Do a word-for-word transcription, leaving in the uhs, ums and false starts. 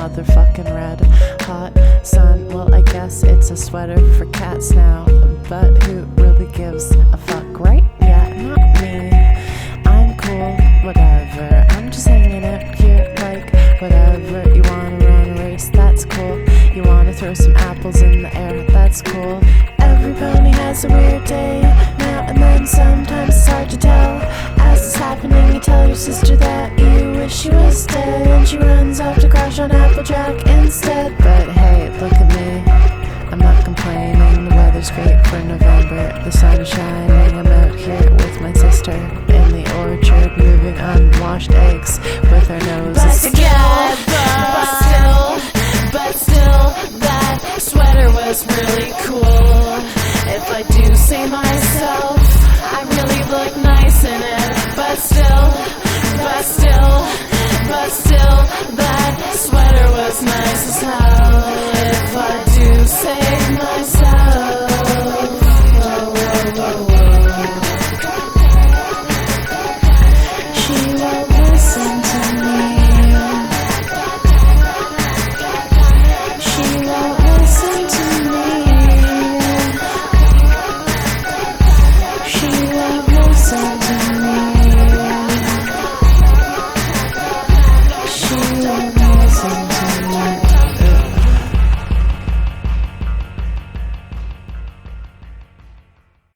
motherfucking red hot sun. Well, I guess it's a sweater for cats now, but who really gives a fuck, right? Yeah, not me. I'm cool, whatever. I'm just hanging out here like whatever. You wanna run a race, that's cool. You wanna throw some apples in the air, that's cool. Everybody has a weird day now and then, sometimes it's hard to tell. As it's happening, you tell your sister that you wish she was dead, and she runs off to crash on Applejack instead. But hey, look at me, I'm not complaining. The weather's great for November, the sun is shining. I'm out here with my sister in the orchard, moving unwashed eggs with our noses together. But still, but still, that sweater was really cool. If I do say myself, I really look nice in it. But still, but still, but still, that sweater was nice as hell. If I do say myself. Whoa, whoa, whoa, whoa. She won't listen to me. She won't listen to me. She won't listen to me.